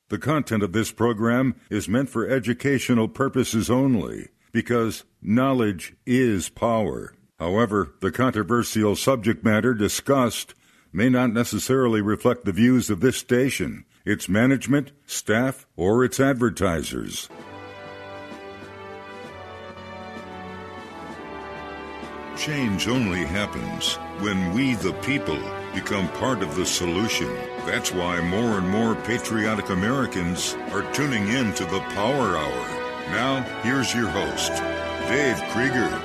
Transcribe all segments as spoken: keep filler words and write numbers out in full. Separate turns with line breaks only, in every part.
The content of this program is meant for educational purposes only, because knowledge is power. However, the controversial subject matter discussed may not necessarily reflect the views of this station, its management, staff, or its advertisers. Change only happens when we, the people, become part of the solution. That's why more and more patriotic Americans are tuning in to the Power Hour. Now, here's your host, Dave Krieger.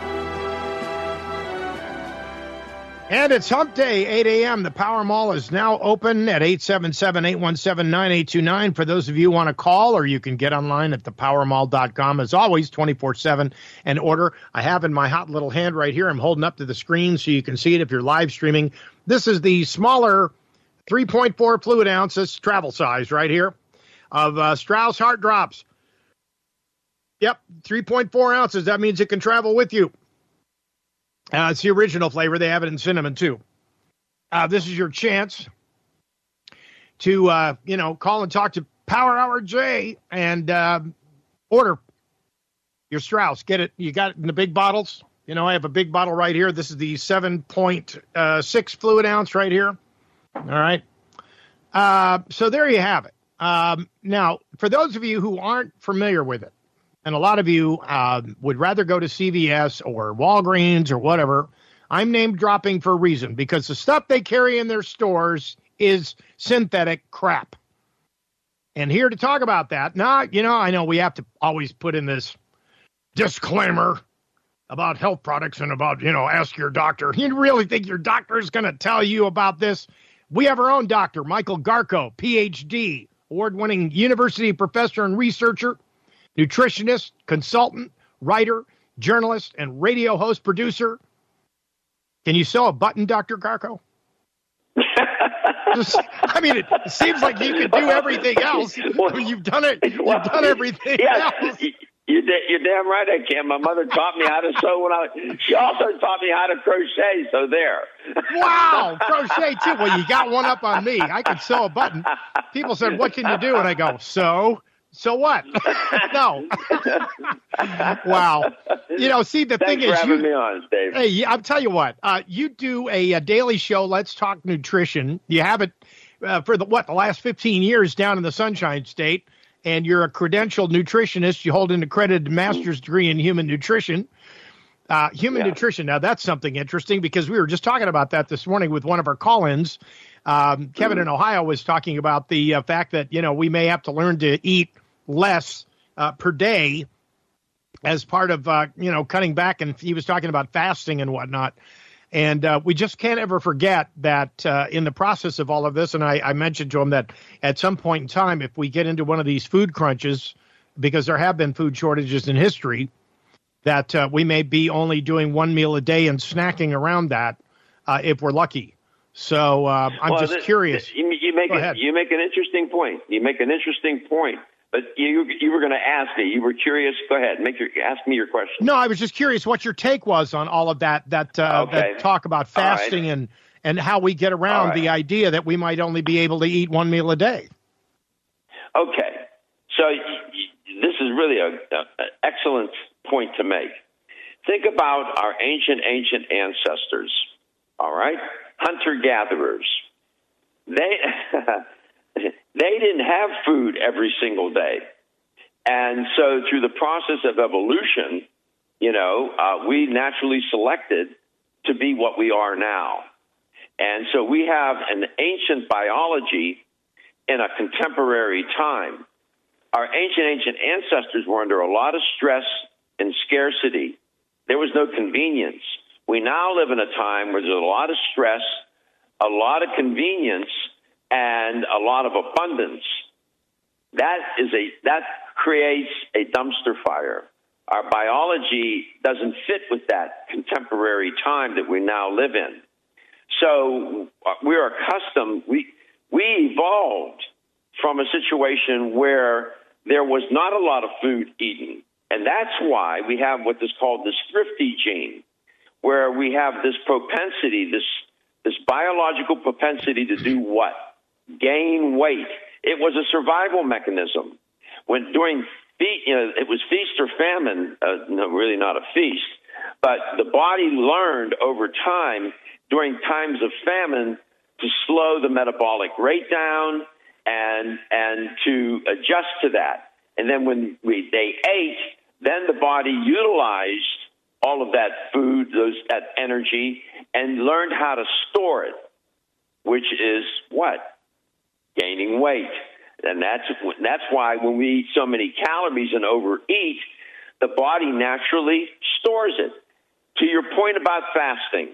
And it's Hump Day, eight a.m. The Power Mall is now open at eight seven seven, eight one seven, nine eight two nine. For those of you who want to call, or you can get online at the power mall dot com, as always, twenty-four seven, and order. I have in my hot little hand right here, I'm holding up to the screen so you can see it if you're live streaming. This is the smaller three point four fluid ounces, travel size right here, of uh, Strauss Heart Drops. Yep, three point four ounces. That means it can travel with you. Uh, it's the original flavor. They have it in cinnamon, too. Uh, this is your chance to, uh, you know, call and talk to Power Hour J and uh, order your Strauss. Get it. You got it in the big bottles. You know, I have a big bottle right here. This is the seven point six fluid ounce right here. All right. Uh, so there you have it. Um, now, for those of you who aren't familiar with it, and a lot of you uh, would rather go to C V S or Walgreens or whatever, I'm name dropping for a reason, because the stuff they carry in their stores is synthetic crap. And here to talk about that, now, you know, I know we have to always put in this disclaimer about health products and about, you know, ask your doctor. You really think your doctor is going to tell you about this? We have our own doctor, Michael Garko, P H D, award-winning university professor and researcher, nutritionist, consultant, writer, journalist, and radio host producer. Can you sew a button, Doctor Garko? Just, I mean, it seems like you could do everything else. I mean, you've done it. You've well, done everything
yeah,
else.
You're, you're damn right I can. My mother taught me how to sew when I was, she also taught me how to crochet, so there.
Wow, crochet too. Well, you got one up on me. I could sew a button. People said, what can you do? And I go, sew. So what? No. Wow. You know, see, the
Thanks
thing
for
is,
having
you,
me on, Dave.
Hey, I'll tell you what. Uh, you do a, a daily show, Let's Talk Nutrition. You have it uh, for the what the last fifteen years down in the Sunshine State, and you're a credentialed nutritionist. You hold an accredited master's degree in human nutrition. Uh, human yeah. nutrition. Now, that's something interesting, because we were just talking about that this morning with one of our call-ins. Um, Kevin mm-hmm. in Ohio was talking about the uh, fact that, you know, we may have to learn to eat less uh, per day as part of, uh, you know, cutting back. And he was talking about fasting and whatnot. And uh, we just can't ever forget that uh, in the process of all of this, and I, I mentioned to him that at some point in time, if we get into one of these food crunches, because there have been food shortages in history, that uh, we may be only doing one meal a day and snacking around that uh, if we're lucky. So uh, I'm
well,
just
this,
curious.
This, you, you make a, you make an interesting point. You make an interesting point. But you you were going to ask me. You were curious. Go ahead. Make your ask me your question.
No, I was just curious what your take was on all of that that uh,
okay.
that talk about fasting right. and and how we get around right. the idea that we might only be able to eat one meal a day.
Okay, so y- y- this is really an excellent point to make. Think about our ancient ancient ancestors. All right, hunter-gatherers. They they didn't have food every single day. And so through the process of evolution, you know, uh, we naturally selected to be what we are now. And so we have an ancient biology in a contemporary time. Our ancient, ancient ancestors were under a lot of stress and scarcity. There was no convenience. We now live in a time where there's a lot of stress, a lot of convenience, and a lot of abundance. That is a that creates a dumpster fire. Our biology doesn't fit with that contemporary time that we now live in. So we're accustomed, we we evolved from a situation where there was not a lot of food eaten. And that's why we have what is called the thrifty gene, where we have this propensity, this this biological propensity to do what? Gain weight. It was a survival mechanism. When during fe- you know, it was feast or famine, uh, no, really not a feast, but the body learned over time during times of famine to slow the metabolic rate down and and to adjust to that. And then when we they ate, then the body utilized all of that food, those that energy, and learned how to store it, which is what? Gaining weight. And that's that's why when we eat so many calories and overeat, the body naturally stores it. To your point about fasting,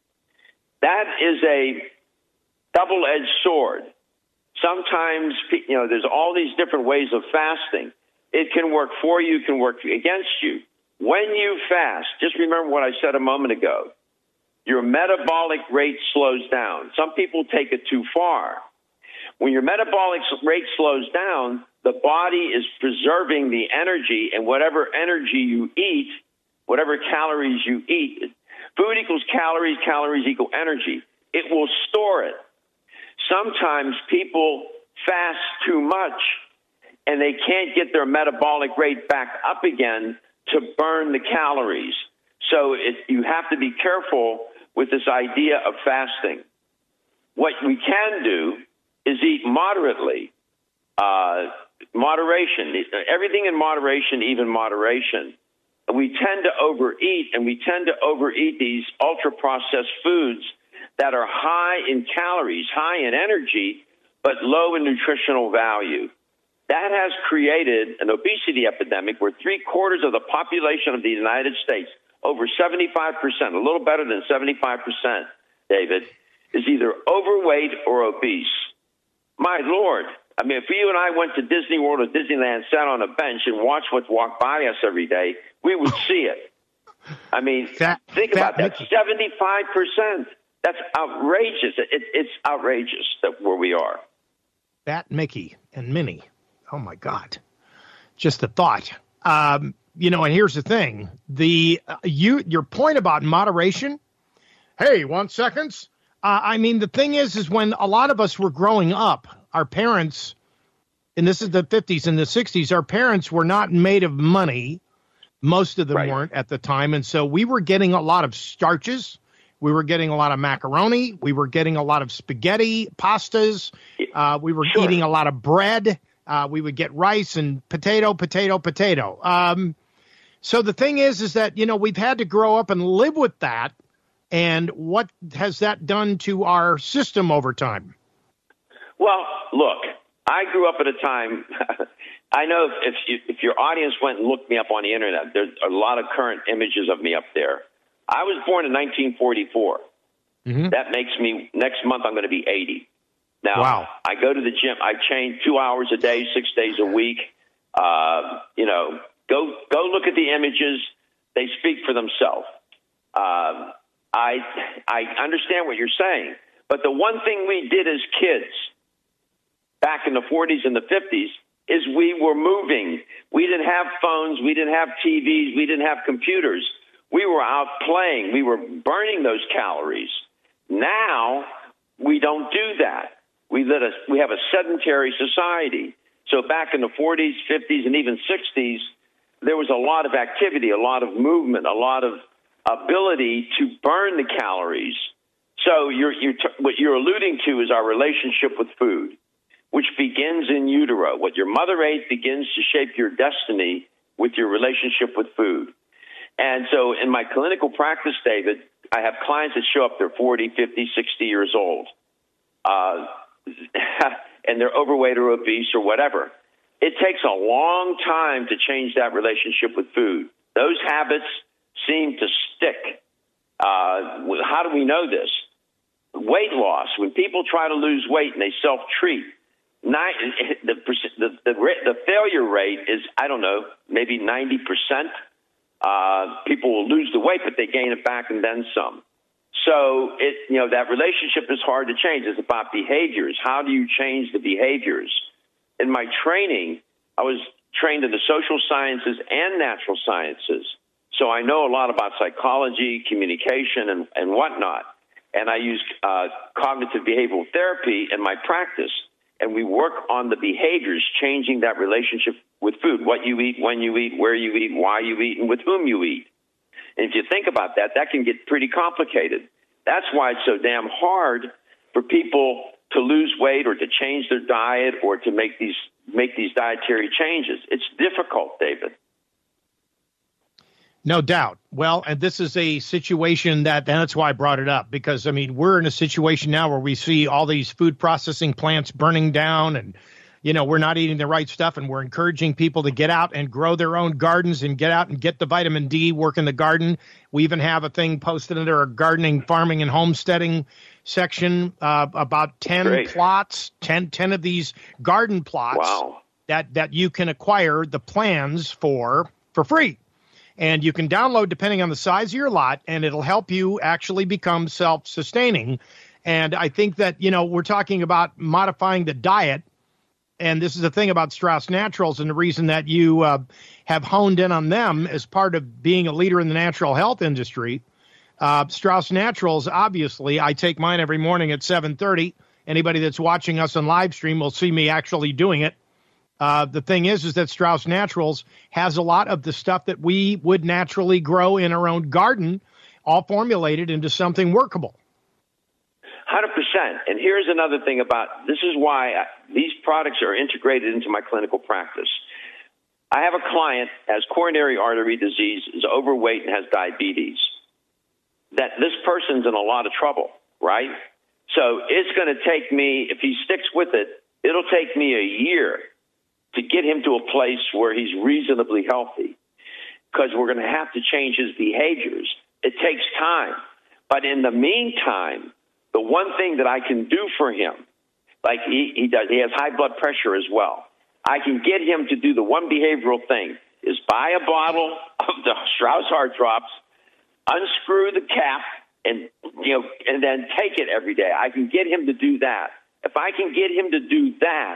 that is a double-edged sword. Sometimes, you know, there's all these different ways of fasting. It can work for you, it can work against you. When you fast, just remember what I said a moment ago. Your metabolic rate slows down. Some people take it too far. When your metabolic rate slows down, the body is preserving the energy, and whatever energy you eat, whatever calories you eat, food equals calories, calories equal energy. It will store it. Sometimes people fast too much, and they can't get their metabolic rate back up again to burn the calories. So it, you have to be careful with this idea of fasting. What we can do is eat moderately. Uh, moderation, everything in moderation, even moderation. We tend to overeat, and we tend to overeat these ultra-processed foods that are high in calories, high in energy, but low in nutritional value. That has created an obesity epidemic where three-quarters of the population of the United States, over seventy-five percent, a little better than seventy-five percent, David, is either overweight or obese. My Lord. I mean, if you and I went to Disney World or Disneyland, sat on a bench and watched what walked by us every day, we would see it. I mean, fat, think fat about that, Mickey. seventy-five percent. That's outrageous. It, it's outrageous that where we are.
Fat Mickey and Minnie. Oh, my God. Just the thought. Um, you know, and here's the thing. The uh, you your point about moderation, hey, one seconds? Uh, I mean, the thing is, is when a lot of us were growing up, our parents, and this is the fifties and the sixties, our parents were not made of money. Most of them right. weren't at the time. And so we were getting a lot of starches. We were getting a lot of macaroni. We were getting a lot of spaghetti, pastas. Uh, we were sure. eating a lot of bread. Uh, we would get rice and potato, potato, potato. Um, so the thing is, is that, you know, we've had to grow up and live with that. And what has that done to our system over time?
Well, look, I grew up at a time, I know if you, if your audience went and looked me up on the internet, there's a lot of current images of me up there. I was born in nineteen forty-four. Mm-hmm. That makes me, next month I'm going to be eighty. Now, wow. I go to the gym. I train two hours a day, six days a week. Uh, you know, go go look at the images. They speak for themselves. Uh, I I understand what you're saying. But the one thing we did as kids back in the forties and the fifties is we were moving. We didn't have phones. We didn't have T Vs. We didn't have computers. We were out playing. We were burning those calories. Now we don't do that. We let us, we have a sedentary society. So back in the forties, fifties, and even sixties, there was a lot of activity, a lot of movement, a lot of ability to burn the calories. So you're, you're t- what you're alluding to is our relationship with food, which begins in utero. What your mother ate begins to shape your destiny with your relationship with food. And so in my clinical practice, David, I have clients that show up, they're forty, fifty, sixty years old. Uh, and they're overweight or obese or whatever. It takes a long time to change that relationship with food. Those habits seem to stick. Uh, how do we know this? Weight loss. When people try to lose weight and they self-treat, nine, the, the, the, the failure rate is, I don't know, maybe ninety percent. Uh, people will lose the weight, but they gain it back and then some. So, it, you know, that relationship is hard to change. It's about behaviors. How do you change the behaviors? In my training, I was trained in the social sciences and natural sciences. So I know a lot about psychology, communication, and, and whatnot. And I use uh, cognitive behavioral therapy in my practice. and we work on the behaviors, changing that relationship with food, what you eat, when you eat, where you eat, why you eat, and with whom you eat. And if you think about that, that can get pretty complicated. That's why it's so damn hard for people to lose weight or to change their diet or to make these make these dietary changes. It's difficult, David.
No doubt. Well, and this is a situation that, and that's why I brought it up, because, I mean, we're in a situation now where we see all these food processing plants burning down and, you know, we're not eating the right stuff, and we're encouraging people to get out and grow their own gardens and get out and get the vitamin D, work in the garden. We even have a thing posted under our gardening, farming, and homesteading section, uh, about ten Great. plots, ten, ten of these garden plots
wow.
that, that you can acquire the plans for for free. And you can download depending on the size of your lot, and it'll help you actually become self-sustaining. And I think that, you know, we're talking about modifying the diet. And this is the thing about Strauss Naturals, and the reason that you uh, have honed in on them as part of being a leader in the natural health industry. Uh, Strauss Naturals, obviously, I take mine every morning at seven thirty. Anybody that's watching us on live stream will see me actually doing it. Uh, the thing is, is that Strauss Naturals has a lot of the stuff that we would naturally grow in our own garden, all formulated into something workable.
one hundred percent. And here's another thing about this is why I, these products are integrated into my clinical practice. I have a client has coronary artery disease, is overweight, and has diabetes. That this person's in a lot of trouble, right? So it's going to take me, if he sticks with it, it'll take me a year to get him to a place where he's reasonably healthy, because we're going to have to change his behaviors. It takes time. But in the meantime, the one thing that I can do for him, like he, he does, he has high blood pressure as well. I can get him to do the one behavioral thing is buy a bottle of the Strauss Heart Drops, unscrew the cap, and, you know, and then take it every day. I can get him to do that. If I can get him to do that,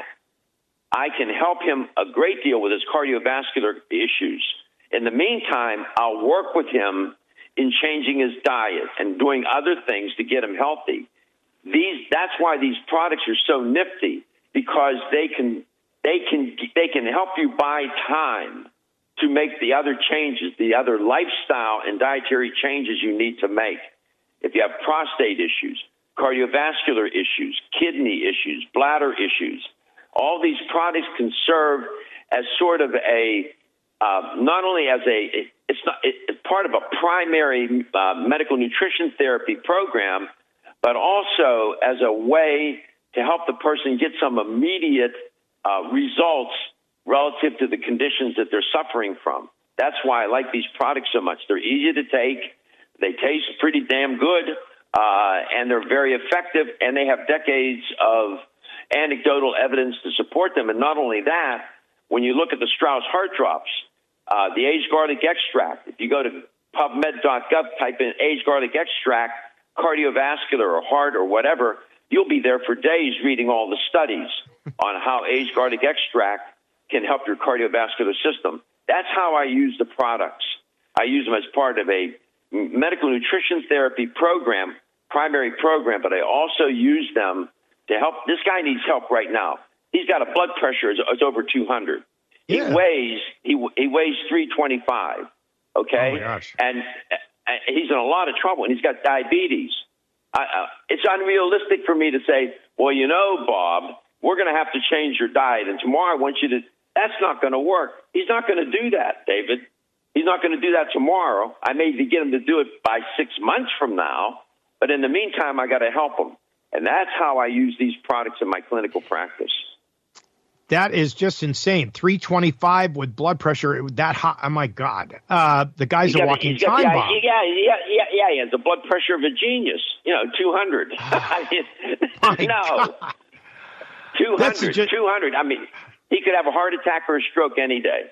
I can help him a great deal with his cardiovascular issues. In the meantime, I'll work with him in changing his diet and doing other things to get him healthy. These, that's why these products are so nifty, because they can, they can, they can help you buy time to make the other changes, the other lifestyle and dietary changes you need to make. If you have prostate issues, cardiovascular issues, kidney issues, bladder issues, all these products can serve as sort of a, uh, not only as a, it's not, it's part of a primary uh, medical nutrition therapy program, but also as a way to help the person get some immediate uh, results relative to the conditions that they're suffering from. That's why I like these products so much. They're easy to take. They taste pretty damn good, uh, and they're very effective, and they have decades of anecdotal evidence to support them. And not only that, when you look at the Strauss Heart Drops, uh, the aged garlic extract, if you go to pub med dot gov, type in aged garlic extract, cardiovascular or heart or whatever, you'll be there for days reading all the studies on how aged garlic extract can help your cardiovascular system. That's how I use the products. I use them as part of a medical nutrition therapy program, primary program, but I also use them to help. This guy needs help right now. He's got a blood pressure, it's, it's over two hundred. Yeah. He weighs, he, he weighs three twenty-five, okay?
Oh my gosh.
And, and he's in a lot of trouble, and he's got diabetes. I, uh, it's unrealistic for me to say, well, you know, Bob, we're going to have to change your diet, and tomorrow I want you to, that's not going to work. He's not going to do that, David. He's not going to do that tomorrow. I may get him to do it by six months from now, but in the meantime, I got to help him. And that's how I use these products in my clinical practice.
That is just insane. three twenty-five with blood pressure that high. Oh, my God. Uh, the guy's a walking time
yeah,
bomb.
Yeah, yeah, yeah, yeah. He has the blood pressure of a genius. You know, two hundred. I mean, no. two hundred, just, two hundred. I mean, he could have a heart attack or a stroke any day.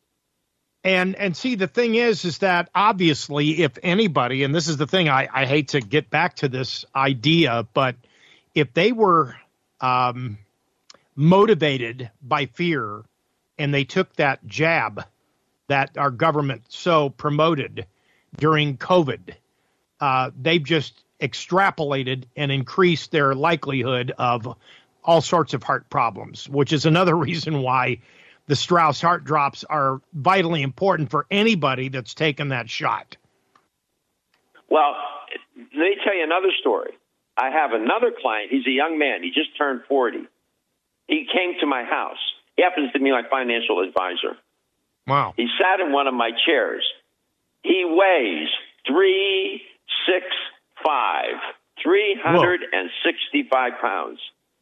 And and see, the thing is, is that obviously if anybody, and this is the thing, I, I hate to get back to this idea, but if they were um, motivated by fear and they took that jab that our government so promoted during COVID, uh, they've just extrapolated and increased their likelihood of all sorts of heart problems, which is another reason why the Strauss heart drops are vitally important for anybody that's taken that shot.
Well, let me tell you another story. I have another client. He's a young man. He just turned forty. He came to my house. He happens to be my financial advisor.
Wow.
He sat in one of my chairs. He weighs three, six, five, three hundred sixty-five pounds.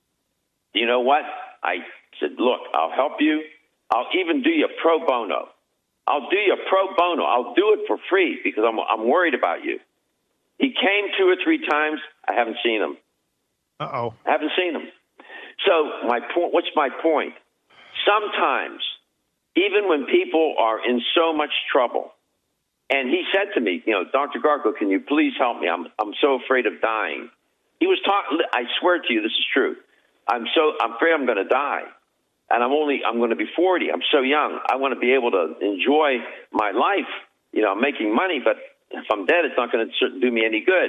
You know what? I said, look, I'll help you. I'll even do you pro bono. I'll do you pro bono. I'll do it for free because I'm, I'm worried about you. He came two or three times. I haven't seen him.
Uh-oh.
I haven't seen him. So my point, what's my point? Sometimes, even when people are in so much trouble, and he said to me, you know, Doctor Garko, can you please help me? I'm I'm so afraid of dying. He was talking. I swear to you, this is true. I'm so I'm afraid I'm going to die, and I'm only I'm going to be forty. I'm so young. I want to be able to enjoy my life. You know, I'm making money, but if I'm dead, it's not going to do me any good.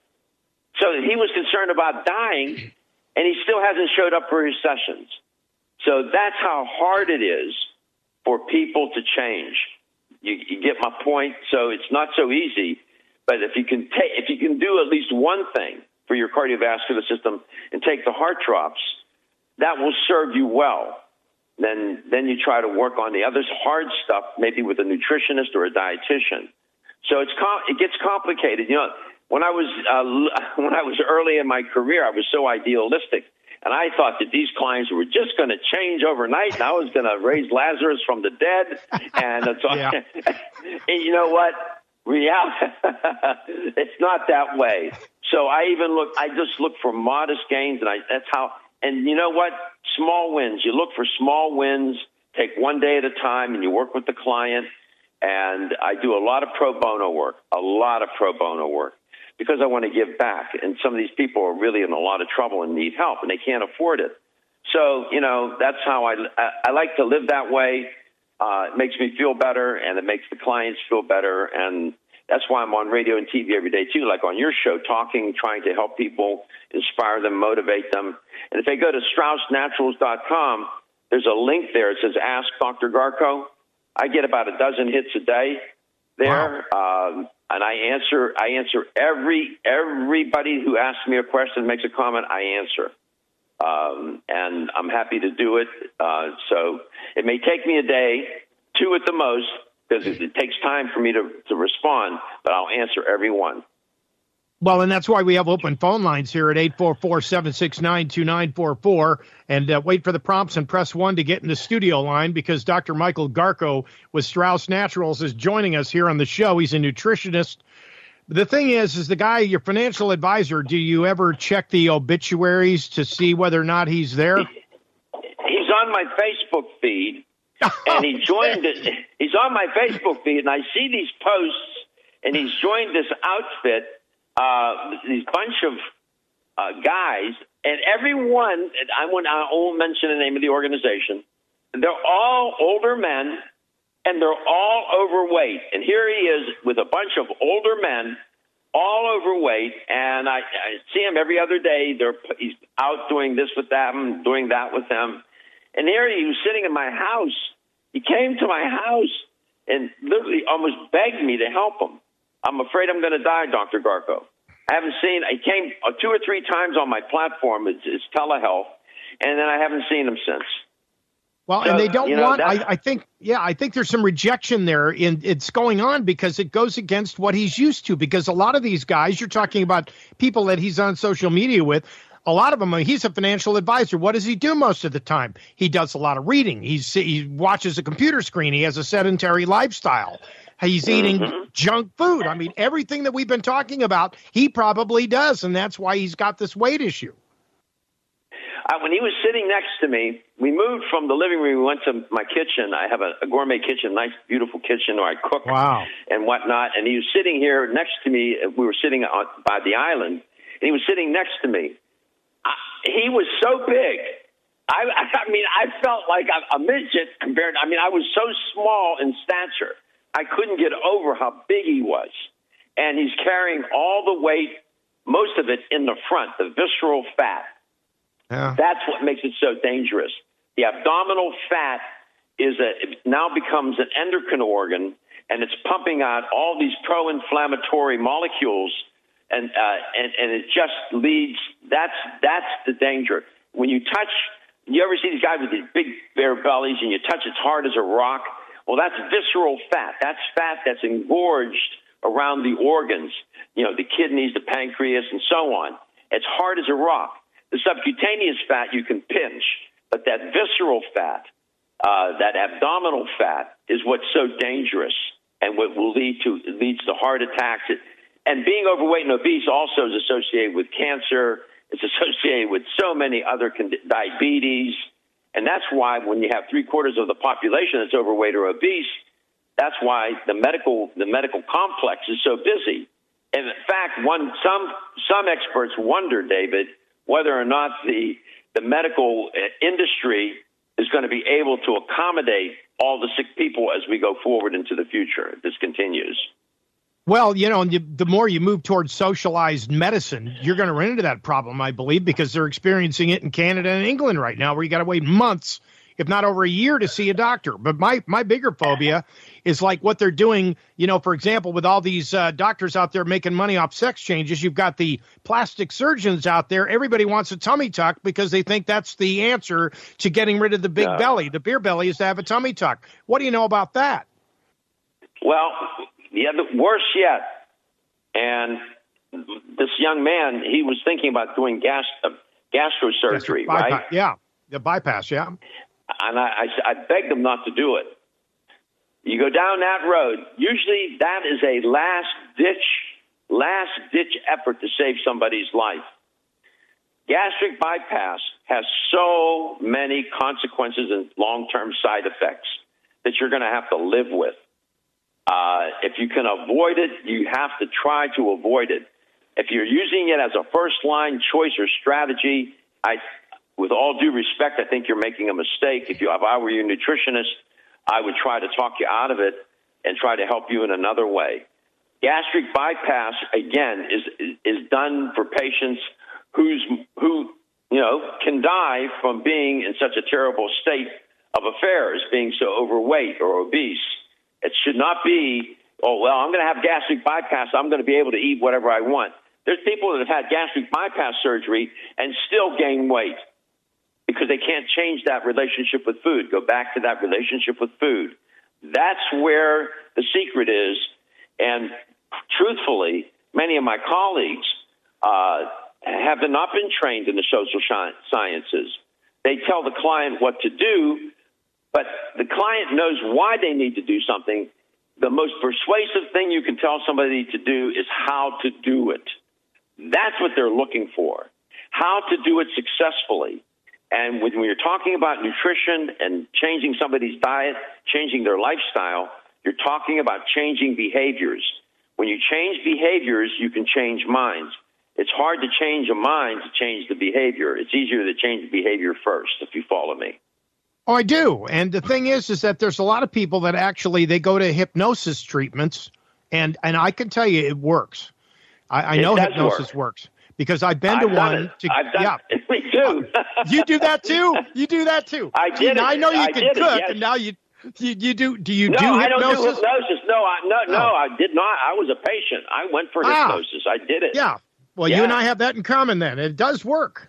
So he was concerned about dying, and he still hasn't showed up for his sessions. So that's how hard it is for people to change. You, you get my point. So it's not so easy, but if you can take, if you can do at least one thing for your cardiovascular system and take the heart drops, that will serve you well. Then, then you try to work on the other hard stuff, maybe with a nutritionist or a dietitian. So it's com- it gets complicated. You know, when I was uh, when I was early in my career, I was so idealistic. And I thought that these clients were just going to change overnight, and I was going to raise Lazarus from the dead. And, it's all, yeah. And you know what? Reality, it's not that way. So I even look, I just look for modest gains, and I, that's how, and you know what? Small wins. You look for small wins, take one day at a time, and you work with the client. And I do a lot of pro bono work, a lot of pro bono work. Because I want to give back. And some of these people are really in a lot of trouble and need help, and they can't afford it. So, you know, that's how I, I, I like to live that way. Uh, it makes me feel better, and it makes the clients feel better. And that's why I'm on radio and T V every day, too, like on your show, talking, trying to help people, inspire them, motivate them. And if they go to Strauss Naturals dot com, there's a link there. It says, Ask Doctor Garko. I get about a dozen hits a day there. Wow. Um, And I answer, I answer every, everybody who asks me a question, makes a comment, I answer. Um, and I'm happy to do it. Uh, so it may take me a day, two at the most, because it, it takes time for me to, to respond, but I'll answer every one.
Well, and that's why we have open phone lines here at eight four four, seven six nine, two nine four four. And uh, wait for the prompts and press one to get in the studio line, because Doctor Michael Garko with Strauss Naturals is joining us here on the show. He's a nutritionist. The thing is, is the guy, your financial advisor, do you ever check the obituaries to see whether or not he's there?
He's on my Facebook feed, and he joined it. He's on my Facebook feed, and I see these posts, and he's joined this outfit. Uh, these bunch of uh, guys, and everyone, and I won't, I won't mention the name of the organization, they're all older men, and they're all overweight. And here he is with a bunch of older men, all overweight, and I, I see him every other day. They're, he's out doing this with them, doing that with them. And here he was sitting in my house. He came to my house and literally almost begged me to help him. I'm afraid I'm going to die, Doctor Garko. I haven't seen, I came two or three times on my platform. It's, it's telehealth, and then I haven't seen him since.
Well, so, and they don't you know, want, I, I think, yeah, I think there's some rejection there. In it's going on because it goes against what he's used to, because a lot of these guys, you're talking about people that he's on social media with, a lot of them, he's a financial advisor. What does he do most of the time? He does a lot of reading. He's, he watches a computer screen. He has a sedentary lifestyle. He's eating mm-hmm. junk food. I mean, everything that we've been talking about, he probably does, and that's why he's got this weight issue.
Uh, when he was sitting next to me, we moved from the living room. We went to my kitchen. I have a, a gourmet kitchen, nice, beautiful kitchen where I cook
wow.
and whatnot. And he was sitting here next to me. We were sitting on, by the island, and he was sitting next to me. I, he was so big. I, I mean, I felt like a, a midget compared. I mean, I was so small in stature. I couldn't get over how big he was. And he's carrying all the weight, most of it in the front, the visceral fat.
Yeah.
That's what makes it so dangerous. The abdominal fat is a, it now becomes an endocrine organ, and it's pumping out all these pro-inflammatory molecules, and uh, and and it just leads. That's that's the danger. When you touch, you ever see these guys with these big bare bellies, and you touch it's hard as a rock? Well, that's visceral fat. That's fat that's engorged around the organs, you know, the kidneys, the pancreas, and so on. It's hard as a rock. The subcutaneous fat you can pinch, but that visceral fat, uh, that abdominal fat, is what's so dangerous and what will lead to leads to heart attacks. And being overweight and obese also is associated with cancer. It's associated with so many other con- diabetes. And that's why when you have three quarters of the population that's overweight or obese, that's why the medical the medical complex is so busy. And in fact, one some some experts wonder, David, whether or not the the medical industry is going to be able to accommodate all the sick people as we go forward into the future. If this continues.
Well, you know, the more you move towards socialized medicine, you're going to run into that problem, I believe, because they're experiencing it in Canada and England right now, where you got to wait months, if not over a year, to see a doctor. But my, my bigger phobia is like what they're doing, you know, for example, with all these uh, doctors out there making money off sex changes. You've got the plastic surgeons out there. Everybody wants a tummy tuck because they think that's the answer to getting rid of the big
No.
belly. The beer belly is to have a tummy tuck. What do you know about that?
Well, the other, worse yet, and this young man, he was thinking about doing gas, uh, gastrosurgery,
Bypass,
right?
Yeah, the bypass, yeah.
And I, I, I begged him not to do it. You go down that road, usually that is a last-ditch, last-ditch effort to save somebody's life. Gastric bypass has so many consequences and long-term side effects that you're going to have to live with. Uh, if you can avoid it, you have to try to avoid it. If you're using it as a first-line choice or strategy, I, with all due respect, I think you're making a mistake. If, you, if I were your nutritionist, I would try to talk you out of it and try to help you in another way. Gastric bypass, again, is is done for patients who's who you know can die from being in such a terrible state of affairs, being so overweight or obese. It should not be, oh, well, I'm going to have gastric bypass. I'm going to be able to eat whatever I want. There's people that have had gastric bypass surgery and still gain weight because they can't change that relationship with food. Go back to that relationship with food. That's where the secret is. And truthfully, many of my colleagues uh, have not been trained in the social sciences. They tell the client what to do, but the client knows why they need to do something. The most persuasive thing you can tell somebody to do is how to do it. That's what they're looking for, how to do it successfully. And when you're talking about nutrition and changing somebody's diet, changing their lifestyle, you're talking about changing behaviors. When you change behaviors, you can change minds. It's hard to change a mind to change the behavior. It's easier to change the behavior first, if you follow me.
Oh, I do. And the thing is, is that there's a lot of people that actually, they go to hypnosis treatments, and, and I can tell you it works. I, I know hypnosis
work.
works because I've been
I've
to
done
one.
It.
To,
I've done
yeah.
it. Me too.
You do that too? You do that too?
I did
See,
it.
now I know you
I
can
did
cook,
it, yes.
and now you, you you do. Do you
no,
do
I
hypnosis?
don't do hypnosis. No, I, no, no,
Oh.
I did not. I was a patient. I went for
Ah.
hypnosis. I did it.
Yeah. Well,
Yeah.
you and I have that in common then. It does work.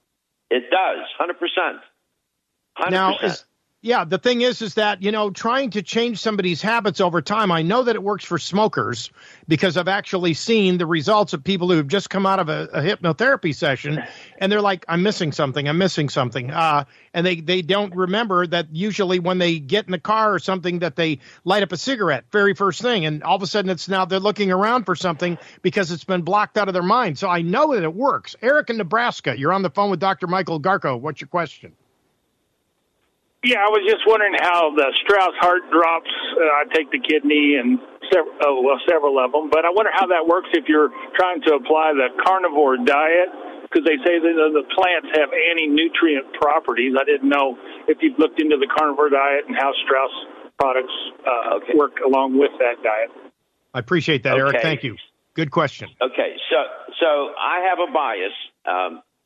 It does, one hundred percent. one hundred
Now,
percent.
is, yeah, the thing is, is that, you know, trying to change somebody's habits over time, I know that it works for smokers because I've actually seen the results of people who have just come out of a, a hypnotherapy session and they're like, I'm missing something, I'm missing something. Uh, and they, they don't remember that usually when they get in the car or something that they light up a cigarette, very first thing. And all of a sudden it's now they're looking around for something because it's been blocked out of their mind. So I know that it works. Eric in Nebraska, you're on the phone with Doctor Michael Garko. What's your question?
Yeah, I was just wondering how the Strauss heart drops. Uh, I take the kidney and several, oh, well, several of them, but I wonder how that works if you're trying to apply the carnivore diet, because they say that the plants have anti-nutrient properties. I didn't know if you've looked into the carnivore diet and how Strauss products uh,
Okay.
work along with that diet.
I appreciate that, Eric.
Okay.
Thank you. Good question.
Okay, so so I have a bias. Um,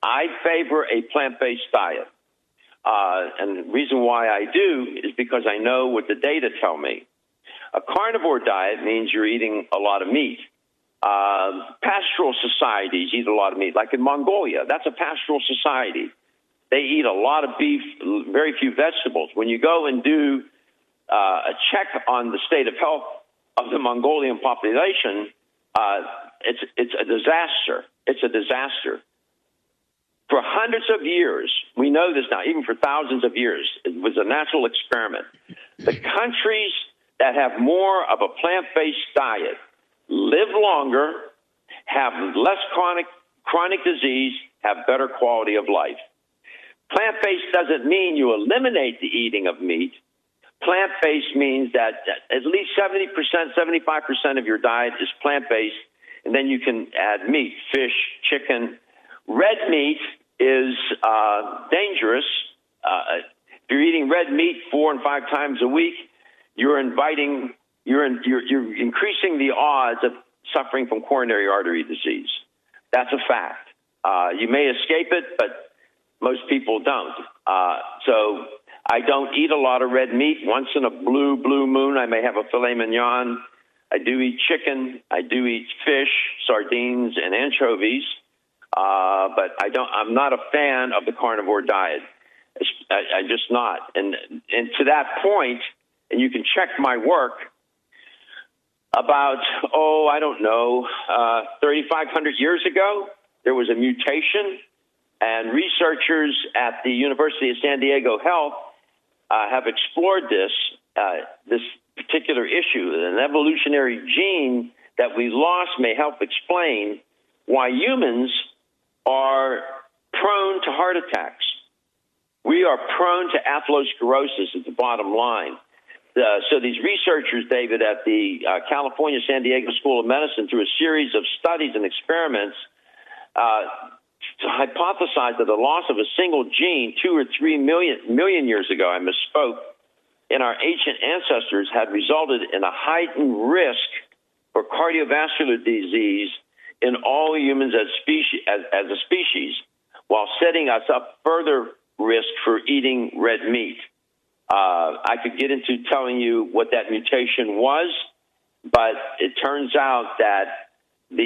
I favor a plant-based diet. Uh, and the reason why I do is because I know what the data tell me. A carnivore diet means you're eating a lot of meat. Uh, pastoral societies eat a lot of meat, like in Mongolia. That's a pastoral society. They eat a lot of beef, very few vegetables. When you go and do uh, a check on the state of health of the Mongolian population, uh, it's it's a disaster. It's a disaster. For hundreds of years, we know this now, even for thousands of years, it was a natural experiment. The countries that have more of a plant-based diet live longer, have less chronic chronic disease, have better quality of life. Plant-based doesn't mean you eliminate the eating of meat. Plant-based means that at least seventy percent, seventy-five percent of your diet is plant-based, and then you can add meat, fish, chicken. Red meat is uh, dangerous. Uh, if you're eating red meat four and five times a week, you're inviting, you're, in, you're, you're increasing the odds of suffering from coronary artery disease. That's a fact. Uh, you may escape it, but most people don't. Uh, so I don't eat a lot of red meat. Once in a blue, blue moon, I may have a filet mignon. I do eat chicken. I do eat fish, sardines, and anchovies. Uh, but I don't, I'm not a fan of the carnivore diet. I, I just not. And, and to that point, and you can check my work, about, oh, I don't know, uh, thirty-five hundred years ago, there was a mutation, and researchers at the University of San Diego Health uh, have explored this, uh, this particular issue. An evolutionary gene that we lost may help explain why humans are prone to heart attacks. We are prone to atherosclerosis at the bottom line. Uh, so these researchers, David, at the uh, California San Diego School of Medicine, through a series of studies and experiments, uh, to hypothesize that the loss of a single gene two or three million, million years ago, I misspoke, in our ancient ancestors had resulted in a heightened risk for cardiovascular disease in all humans as, species, as, as a species, while setting us up further risk for eating red meat. Uh, I could get into telling you what that mutation was, but it turns out that the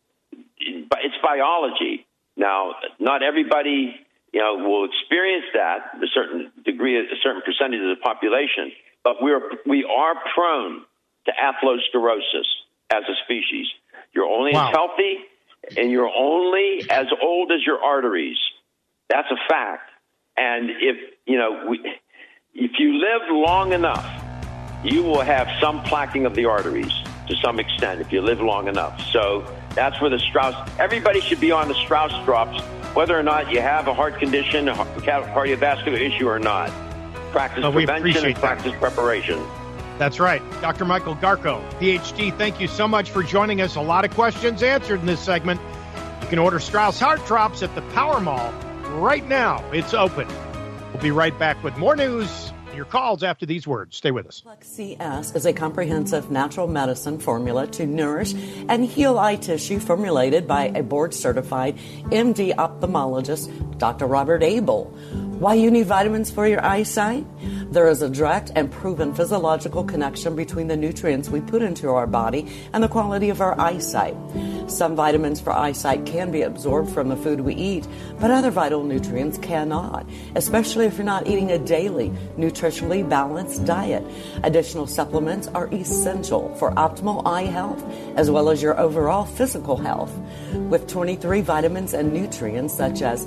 it's biology. Now, not everybody, you know, will experience that, a certain degree, a certain percentage of the population, but we're we are prone to atherosclerosis as a species. You're only wow. as healthy, and you're only as old as your arteries. That's a fact. And if you know, we, if you live long enough, you will have some plaquing of the arteries to some extent. If you live long enough, so that's where the Strauss. Everybody should be on the Strauss drops, whether or not you have a heart condition, a cardiovascular issue, or not. Practice oh, prevention and practice that. preparation.
That's right. Doctor Michael Garko, P H D, thank you so much for joining us. A lot of questions answered in this segment. You can order Strauss Heart Drops at the Power Mall right now. It's open. We'll be right back with more news. Your calls after these words. Stay with us.
Flex C S is a comprehensive natural medicine formula to nourish and heal eye tissue formulated by a board-certified M D ophthalmologist, Doctor Robert Abel. Why you need vitamins for your eyesight? There is a direct and proven physiological connection between the nutrients we put into our body and the quality of our eyesight. Some vitamins for eyesight can be absorbed from the food we eat, but other vital nutrients cannot, especially if you're not eating a daily, nutritionally balanced diet. Additional supplements are essential for optimal eye health, as well as your overall physical health. With twenty-three vitamins and nutrients such as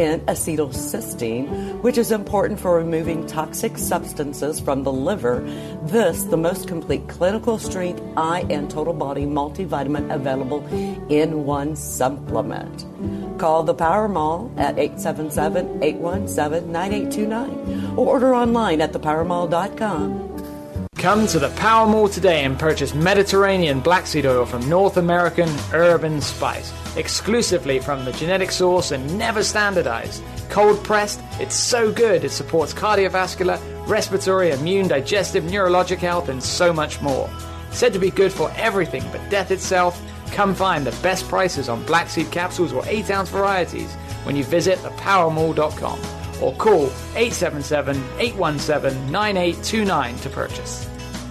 N-acetylcysteine, which is important for removing toxic substances from the liver, this, the most complete clinical strength eye and total body multivitamin available in one supplement. Call the Power Mall at eight seven seven, eight one seven, nine eight two nine or order online at the power mall dot com.
Come to the Power Mall today and purchase Mediterranean black seed oil from North American Urban Spice, exclusively from the genetic source and never standardized. Cold pressed, it's so good it supports cardiovascular, respiratory, immune, digestive, neurologic health, and so much more. Said to be good for everything but death itself, come find the best prices on black seed capsules or eight ounce varieties when you visit the power mall dot com or call eight seven seven, eight one seven, nine eight two nine to purchase.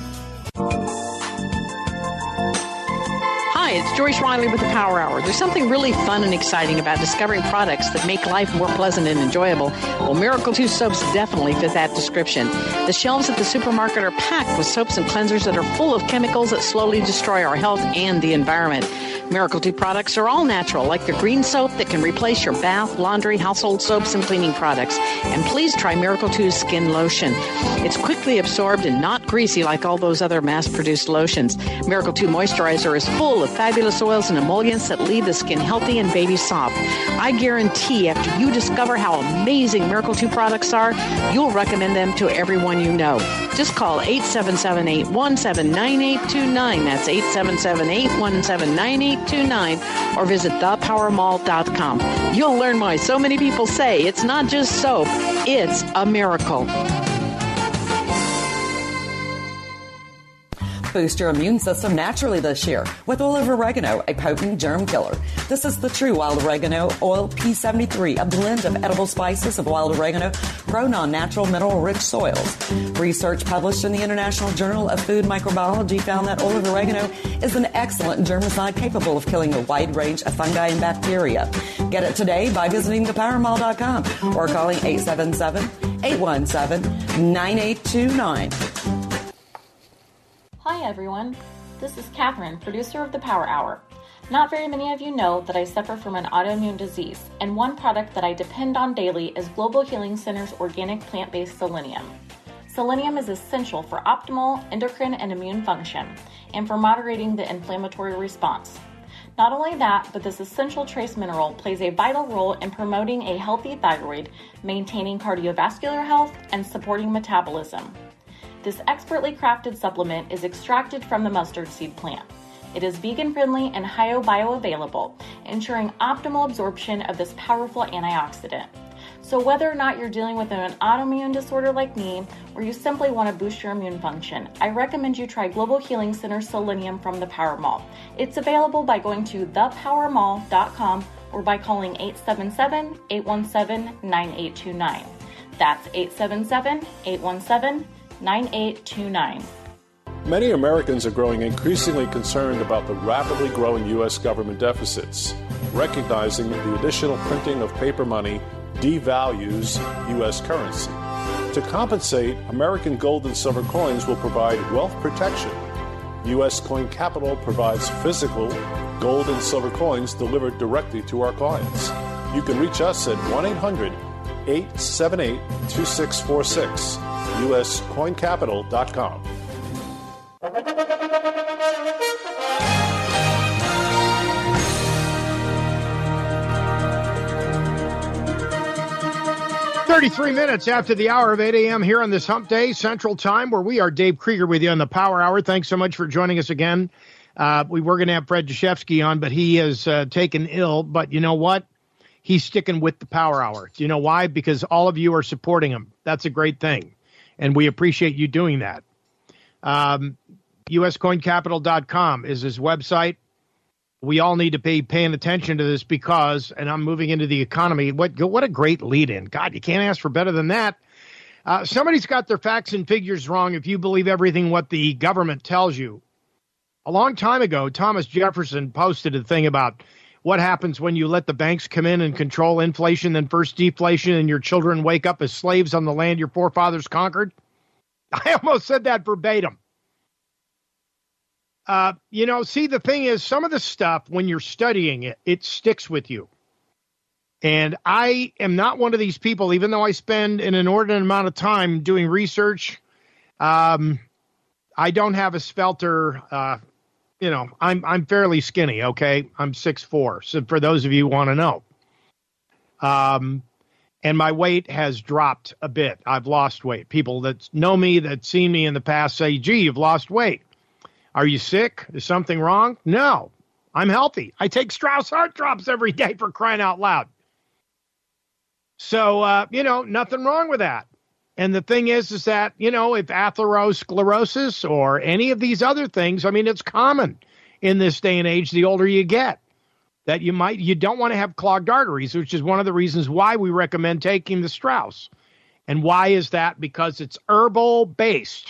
Hi, it's Joyce Riley with the Power Hour. There's something really fun and exciting about discovering products that make life more pleasant and enjoyable. Well, Miracle two soaps definitely fit that description. The shelves at the supermarket are packed with soaps and cleansers that are full of chemicals that slowly destroy our health and the environment. Miracle two products are all natural, like the green soap that can replace your bath, laundry, household soaps, and cleaning products. And please try Miracle two's skin lotion. It's quickly absorbed and not greasy like all those other mass-produced lotions. Miracle two moisturizer is full of fabulous oils and emollients that leave the skin healthy and baby soft. I guarantee after you discover how amazing Miracle two products are, you'll recommend them to everyone you know. Just call eight seven seven, eight one seven, nine eight two nine. That's eight seven seven, eight one seven, nine eight two nine, or visit the power mall dot com. You'll learn why so many people say it's not just soap, it's a miracle.
Boost your immune system naturally this year with olive oregano, a potent germ killer. This is the true wild oregano oil P seventy-three, a blend of edible spices of wild oregano grown on natural mineral-rich soils. Research published in the International Journal of Food Microbiology found that olive oregano is an excellent germicide capable of killing a wide range of fungi and bacteria. Get it today by visiting the power mall dot com or calling eight seven seven, eight one seven, nine eight two nine.
Hi everyone, this is Catherine, producer of the Power Hour. Not very many of you know that I suffer from an autoimmune disease, and one product that I depend on daily is Global Healing Center's organic plant-based selenium. Selenium is essential for optimal endocrine and immune function, and for moderating the inflammatory response. Not only that, but this essential trace mineral plays a vital role in promoting a healthy thyroid, maintaining cardiovascular health, and supporting metabolism. This expertly crafted supplement is extracted from the mustard seed plant. It is vegan-friendly and bio-bioavailable, ensuring optimal absorption of this powerful antioxidant. So whether or not you're dealing with an autoimmune disorder like me, or you simply want to boost your immune function, I recommend you try Global Healing Center Selenium from the Power Mall. It's available by going to the power mall dot com or by calling eight seven seven, eight one seven, nine eight two nine. That's eight seven seven, eight one seven, nine eight two nine.
Many Americans are growing increasingly concerned about the rapidly growing U S government deficits, recognizing that the additional printing of paper money devalues U S currency. To compensate, American gold and silver coins will provide wealth protection. U S Coin Capital provides physical gold and silver coins delivered directly to our clients. You can reach us at one eight hundred, eight seven eight, two six four six. U S coin capital dot com.
thirty-three minutes after the hour of eight a.m. here on this Hump Day Central Time, where we are Dave Krieger with you on the Power Hour. Thanks so much for joining us again. Uh, we were going to have Fred Deshefsky on, but he has uh, taken ill. But you know what? He's sticking with the Power Hour. Do you know why? Because all of you are supporting him. That's a great thing. And we appreciate you doing that. Um, U S coin capital dot com is his website. We all need to be paying attention to this because, and I'm moving into the economy, what what a great lead-in. God, you can't ask for better than that. Uh, somebody's got their facts and figures wrong if you believe everything what the government tells you. A long time ago, Thomas Jefferson posted a thing about what happens when you let the banks come in and control inflation, then first deflation, and your children wake up as slaves on the land your forefathers conquered. I almost said that verbatim. Uh, you know, see, the thing is, some of the stuff, when you're studying it, it sticks with you. And I am not one of these people, even though I spend an inordinate amount of time doing research. Um, I don't have a spelter. Uh, you know, I'm I'm fairly skinny, okay? I'm six foot four, so for those of you who want to know. Um, and my weight has dropped a bit. I've lost weight. People that know me, that seen me in the past say, gee, you've lost weight. Are you sick? Is something wrong? No, I'm healthy. I take Strauss heart drops every day, for crying out loud. So, uh, you know, nothing wrong with that. And the thing is, is that, you know, if atherosclerosis or any of these other things, I mean, it's common in this day and age, the older you get. that you might, you don't want to have clogged arteries, which is one of the reasons why we recommend taking the Strauss. And why is that? Because it's herbal based.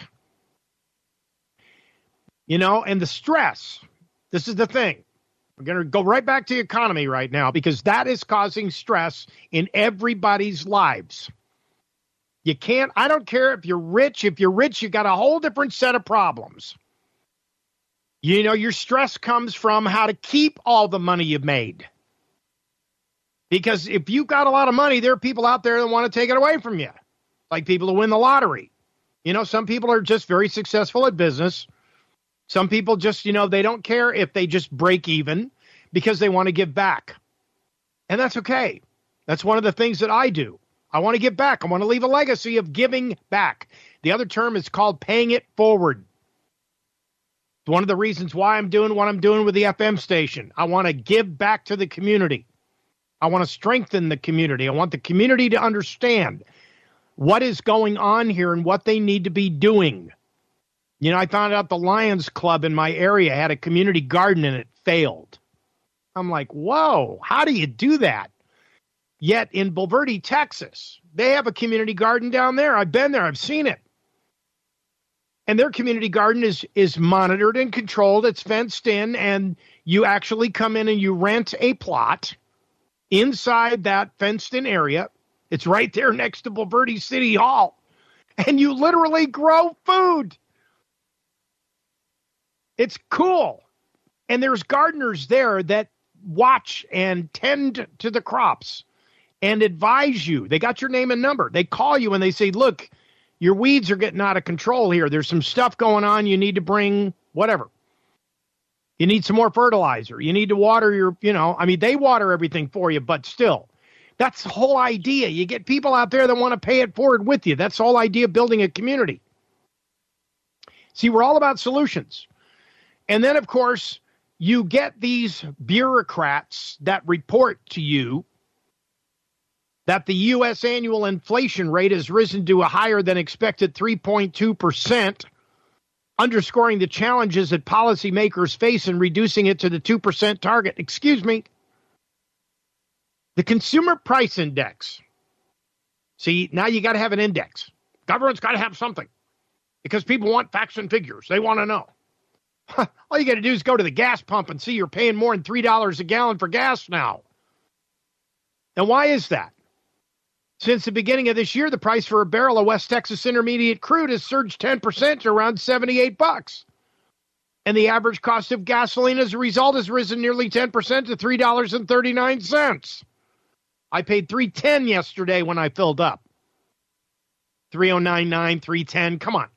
You know, and the stress, this is the thing. We're going to go right back to the economy right now because that is causing stress in everybody's lives. You can't, I don't care if you're rich. If you're rich, you got a whole different set of problems. You know, your stress comes from how to keep all the money you've made. Because if you've got a lot of money, there are people out there that want to take it away from you. Like people who win the lottery. You know, some people are just very successful at business. Some people just, you know, they don't care if they just break even because they want to give back. And that's okay. That's one of the things that I do. I want to give back. I want to leave a legacy of giving back. The other term is called paying it forward. It's one of the reasons why I'm doing what I'm doing with the F M station. I want to give back to the community. I want to strengthen the community. I want the community to understand what is going on here and what they need to be doing. You know, I found out the Lions Club in my area had a community garden and it failed. I'm like, whoa, how do you do that? Yet in Bulverde, Texas, they have a community garden down there. I've been there. I've seen it. And their community garden is is monitored and controlled. It's fenced in, and you actually come in and you rent a plot inside that fenced-in area. It's right there next to Bulverde City Hall. And you literally grow food. It's cool. And there's gardeners there that watch and tend to the crops and advise you. They got your name and number. They call you and they say, look, your weeds are getting out of control here. There's some stuff going on. You need to bring whatever. You need some more fertilizer. You need to water your, you know, I mean, they water everything for you, but still, that's the whole idea. You get people out there that want to pay it forward with you. That's the whole idea of building a community. See, we're all about solutions. And then, of course, you get these bureaucrats that report to you that the U S annual inflation rate has risen to a higher than expected three point two percent, underscoring the challenges that policymakers face in reducing it to the two percent target. Excuse me. The Consumer Price Index. See, now you got to have an index. Government's got to have something because people want facts and figures. They want to know. All you got to do is go to the gas pump and see you're paying more than three dollars a gallon for gas now. And why is that? Since the beginning of this year, the price for a barrel of West Texas Intermediate crude has surged ten percent to around seventy-eight bucks. And the average cost of gasoline as a result has risen nearly ten percent to three dollars and thirty-nine cents. I paid three dollars and ten cents yesterday when I filled up. three dollars and ninety-nine cents, three dollars and ten cents. Come on.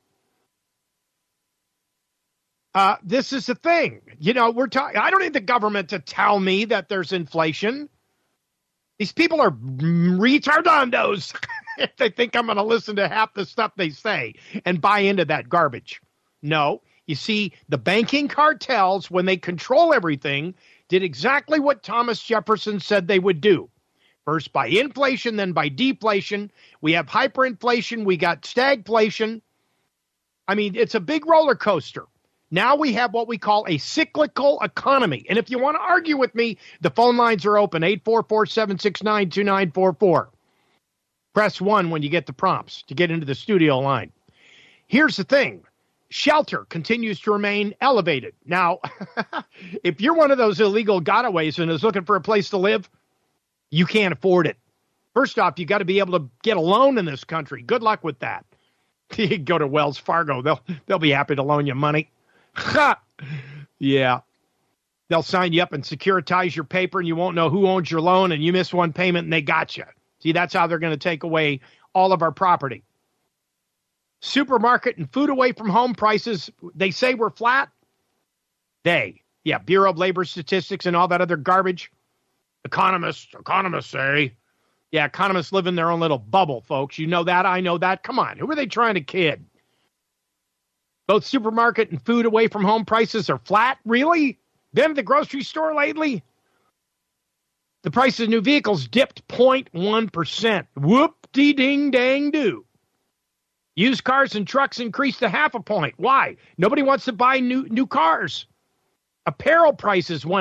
Uh, this is the thing. You know, we're talking. I don't need the government to tell me that there's inflation. These people are retardandos. They think I'm going to listen to half the stuff they say and buy into that garbage. No. You see, the banking cartels, when they control everything, did exactly what Thomas Jefferson said they would do. First by inflation, then by deflation. We have hyperinflation. We got stagflation. I mean, it's a big roller coaster. Now we have what we call a cyclical economy. And if you want to argue with me, the phone lines are open, eight four four, seven six nine, two nine four four. Press one when you get the prompts to get into the studio line. Here's the thing. Shelter continues to remain elevated. Now, if you're one of those illegal gotaways and is looking for a place to live, you can't afford it. First off, you got to be able to get a loan in this country. Good luck with that. You go to Wells Fargo. They'll, they'll be happy to loan you money. Ha! Yeah. They'll sign you up and securitize your paper, and you won't know who owns your loan, and you miss one payment, and they got you. See, that's how they're going to take away all of our property. Supermarket and food away from home prices, they say we're flat. They. Yeah, Bureau of Labor Statistics and all that other garbage. Economists, economists say. Yeah, economists live in their own little bubble, folks. You know that, I know that. Come on, who are they trying to kid? Both supermarket and food away from home prices are flat? Really? Been to the grocery store lately? The price of new vehicles dipped zero point one percent. Whoop-de-ding-dang-do. Used cars and trucks increased a half a point. Why? Nobody wants to buy new, new cars. Apparel prices went up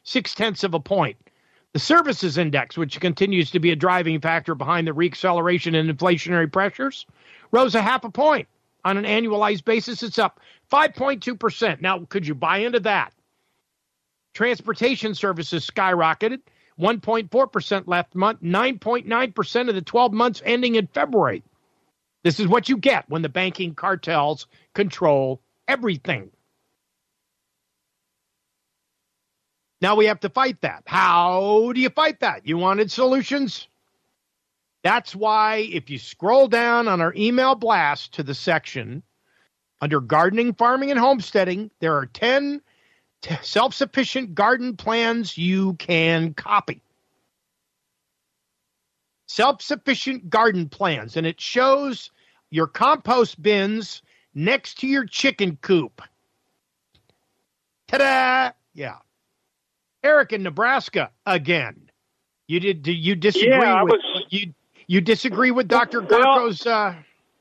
six-tenths of a point. The services index, which continues to be a driving factor behind the reacceleration in inflationary pressures, rose a half a point. On an annualized basis, it's up five point two percent. Now, could you buy into that? Transportation services skyrocketed, one point four percent last month, nine point nine percent of the twelve months ending in February. This is what you get when the banking cartels control everything. Now we have to fight that. How do you fight that? You wanted solutions? That's why if you scroll down on our email blast to the section under gardening, farming, and homesteading, there are ten t- self-sufficient garden plans you can copy. Self-sufficient garden plans, and it shows your compost bins next to your chicken coop. Ta-da! Yeah. Eric in Nebraska again. You did? Do you disagree
yeah,
with
was,
you? You disagree with Doctor Garko's?
Well,
uh...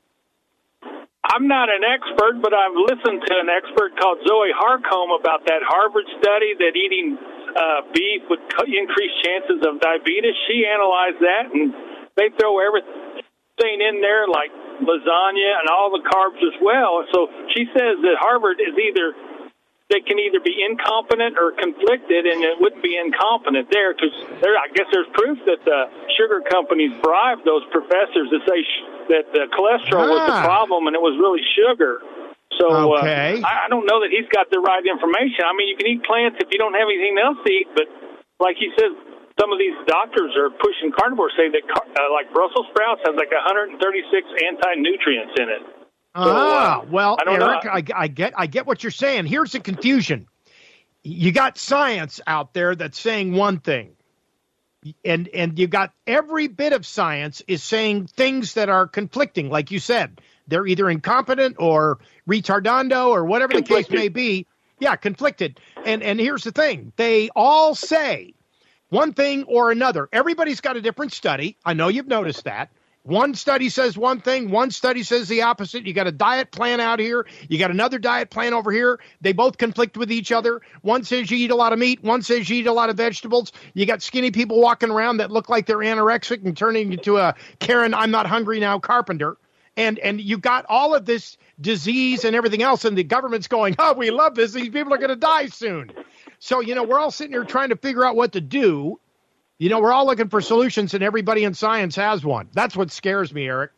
I'm not an expert, but I've listened to an expert called Zoe Harcombe about that Harvard study that eating uh, beef would increase chances of diabetes. She analyzed that, and they throw everything in there like lasagna and all the carbs as well. So she says that Harvard is either they can either be incompetent or conflicted, and it wouldn't be incompetent there because there, I guess there's proof that the sugar companies bribed those professors to say sh- that the cholesterol ah. was the problem and it was really sugar. So
okay.
uh, I, I don't know that he's got the right information. I mean, you can eat plants if you don't have anything else to eat, but like he says, some of these doctors are pushing carnivores, say that uh, like Brussels sprouts has like one hundred thirty-six anti-nutrients in it.
So, ah,
uh,
well,
I
Eric, I, I get, I get what you're saying. Here's the confusion: you got science out there that's saying one thing, and and you got every bit of science is saying things that are conflicting. Like you said, they're either incompetent or retardando or whatever conflicted. The case may be. Yeah, conflicted. And and here's the thing: they all say one thing or another. Everybody's got a different study. I know you've noticed that. One study says one thing, one study says the opposite. You got a diet plan out here. You got another diet plan over here. They both conflict with each other. One says you eat a lot of meat. One says you eat a lot of vegetables. You got skinny people walking around that look like they're anorexic and turning into a Karen, I'm not hungry now carpenter. And and you got all of this disease and everything else, and the government's going, oh, we love this. These people are going to die soon. So, you know, we're all sitting here trying to figure out what to do. You know, we're all looking for solutions, and everybody in science has one. That's what scares me, Eric.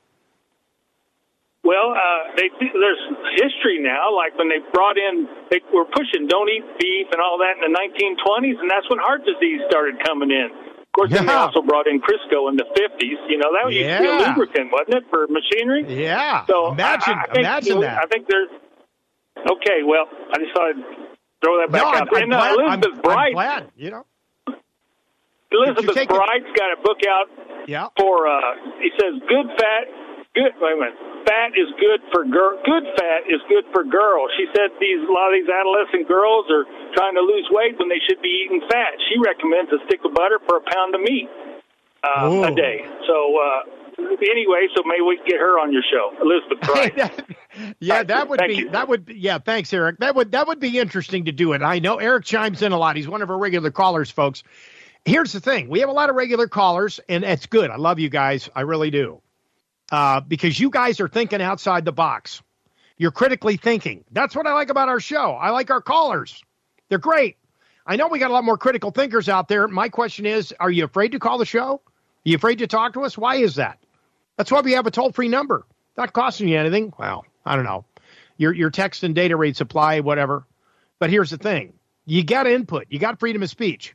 Well, uh, they, there's history now, like when they brought in, they were pushing don't eat beef and all that in the nineteen twenties, and that's when heart disease started coming in. Of course, yeah. Then they also brought in Crisco in the fifties. You know, that was yeah. used to be a lubricant, wasn't it, for machinery?
Yeah.
So
imagine,
I, I think,
imagine
you know,
that.
I think there's, okay, well, I just thought I'd throw that back
no,
out.
I'm,
and
I'm
uh,
glad,
Elizabeth
I'm,
Bright.
I'm glad, you know.
Elizabeth Bright's got a book out
yeah.
for, uh, he says, good fat, good, wait a minute, fat is good for girl, good fat is good for girls. She said these, a lot of these adolescent girls are trying to lose weight when they should be eating fat. She recommends a stick of butter for a pound of meat uh, a day. So, uh, anyway, so maybe we can get her on your show, Elizabeth Bright.
yeah, that would
Thank
be,
you.
that would be, yeah, thanks, Eric. That would, that would be interesting to do it. I know Eric chimes in a lot. He's one of our regular callers, folks. Here's the thing. We have a lot of regular callers, and it's good. I love you guys. I really do. Uh, because you guys are thinking outside the box. You're critically thinking. That's what I like about our show. I like our callers. They're great. I know we got a lot more critical thinkers out there. My question is, are you afraid to call the show? Are you afraid to talk to us? Why is that? That's why we have a toll-free number. Not costing you anything. Well, I don't know. Your, your text and data rate supply, whatever. But here's the thing. You got input. You got freedom of speech.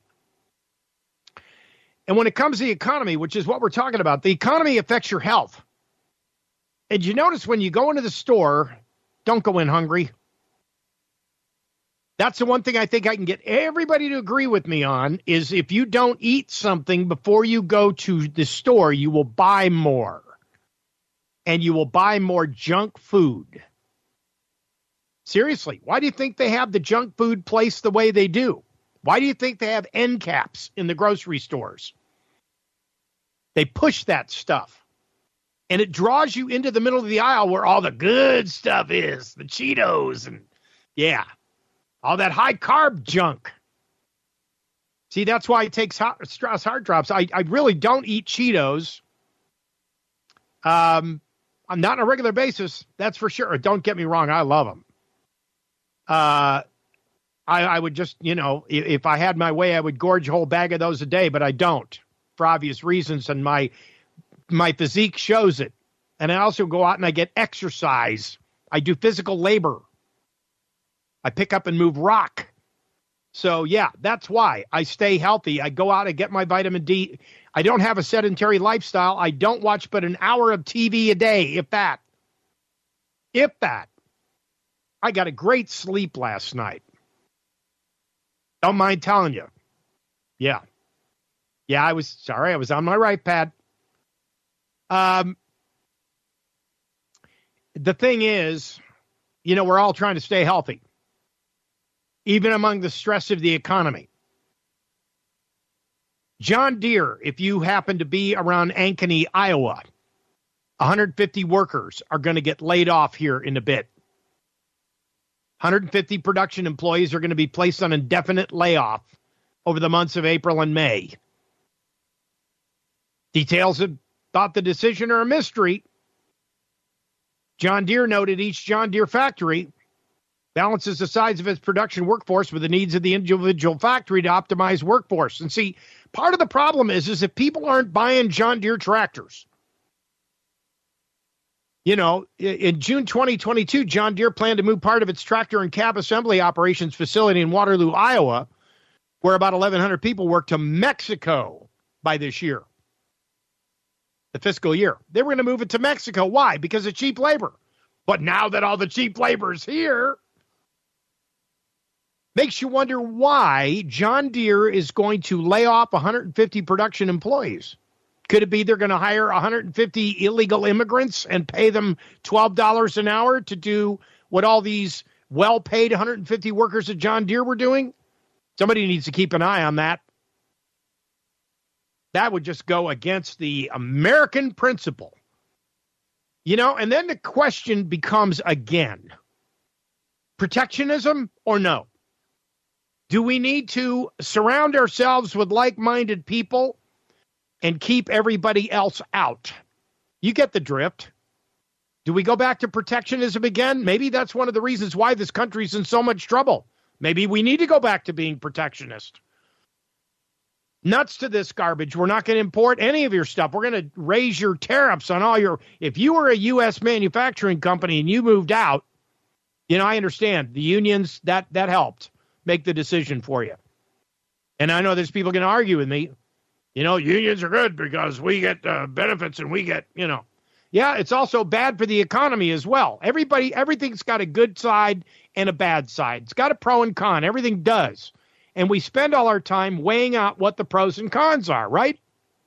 And when it comes to the economy, which is what we're talking about, the economy affects your health. And you notice when you go into the store, don't go in hungry. That's the one thing I think I can get everybody to agree with me on is if you don't eat something before you go to the store, you will buy more. And you will buy more junk food. Seriously, why do you think they have the junk food placed the way they do? Why do you think they have end caps in the grocery stores? They push that stuff. And it draws you into the middle of the aisle where all the good stuff is. The Cheetos and, yeah, all that high-carb junk. See, that's why I take Strauss Heart Drops. I, I really don't eat Cheetos. Um, I'm not on a regular basis, that's for sure. Don't get me wrong, I love them. Uh, I, I would just, you know, if, if I had my way, I would gorge a whole bag of those a day, but I don't, for obvious reasons, and my my physique shows it. And I also go out and I get exercise. I do physical labor. I pick up and move rock. So, yeah, that's why I stay healthy. I go out and get my vitamin D. I don't have a sedentary lifestyle. I don't watch but an hour of T V a day, if that. If that. I got a great sleep last night. Don't mind telling you. Yeah. Yeah, I was, sorry, I was on my right pad. Um, the thing is, you know, we're all trying to stay healthy, even among the stress of the economy. John Deere, if you happen to be around Ankeny, Iowa, one hundred fifty workers are going to get laid off here in a bit. one hundred fifty production employees are going to be placed on indefinite layoff over the months of April and May. Details about the decision are a mystery. John Deere noted each John Deere factory balances the size of its production workforce with the needs of the individual factory to optimize workforce. And see, part of the problem is, is if people aren't buying John Deere tractors. You know, in June twenty twenty-two, John Deere planned to move part of its tractor and cab assembly operations facility in Waterloo, Iowa, where about eleven hundred people work, to Mexico by this year. The fiscal year. They were going to move it to Mexico. Why? Because of cheap labor. But now that all the cheap labor is here, makes you wonder why John Deere is going to lay off one hundred fifty production employees. Could it be they're going to hire one hundred fifty illegal immigrants and pay them twelve dollars an hour to do what all these well-paid one hundred fifty workers at John Deere were doing? Somebody needs to keep an eye on that. That would just go against the American principle. You know, and then the question becomes again, protectionism or no? Do we need to surround ourselves with like-minded people and keep everybody else out? You get the drift. Do we go back to protectionism again? Maybe that's one of the reasons why this country's in so much trouble. Maybe we need to go back to being protectionist. Nuts to this garbage. We're not going to import any of your stuff. We're going to raise your tariffs on all your... If you were a U S manufacturing company and you moved out, you know, I understand. The unions, that that helped make the decision for you. And I know there's people going to argue with me. You know, unions are good because we get uh, benefits and we get, you know. Yeah, it's also bad for the economy as well. Everybody, everything's got a good side and a bad side. It's got a pro and con. Everything does. And we spend all our time weighing out what the pros and cons are, right?